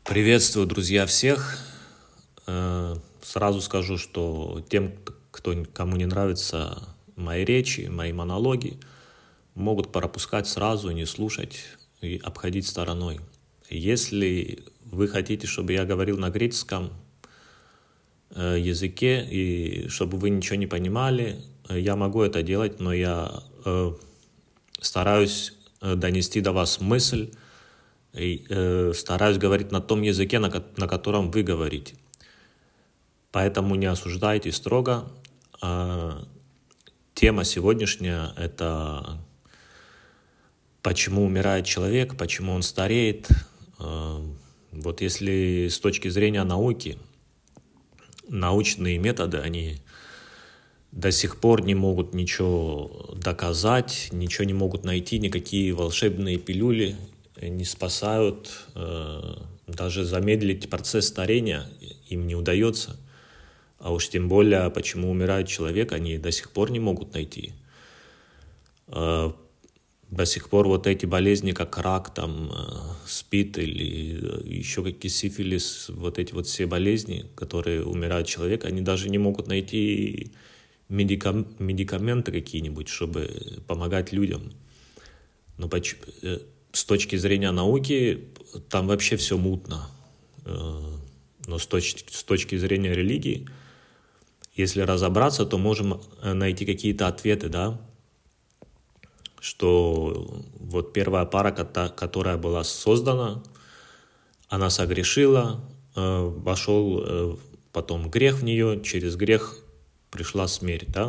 Приветствую, друзья, всех. Сразу скажу, что кому не нравятся мои речи, мои монологи, могут пропускать сразу, не слушать и обходить стороной. Если вы хотите, чтобы я говорил на греческом языке, и чтобы вы ничего не понимали, я могу это делать, но я стараюсь донести до вас мысль, и стараюсь говорить на том языке, на котором вы говорите. Поэтому не осуждайте строго. Тема сегодняшняя – это почему умирает человек, почему он стареет. Вот если с точки зрения науки, научные методы, они до сих пор не могут ничего доказать, ничего не могут найти, никакие волшебные пилюли не спасают, даже замедлить процесс старения им не удается. А уж тем более, почему умирает человек, они до сих пор не могут найти. До сих пор вот эти болезни, как рак, СПИД или еще какие сифилис, вот эти вот все болезни, которые умирает человек, они даже не могут найти медикаменты какие-нибудь, чтобы помогать людям. Но с точки зрения науки там вообще все мутно. Но с точки зрения религии, если разобраться, то можем найти какие-то ответы, да? Что вот первая пара, которая была создана, она согрешила, вошел потом грех в нее, через грех пришла смерть, да?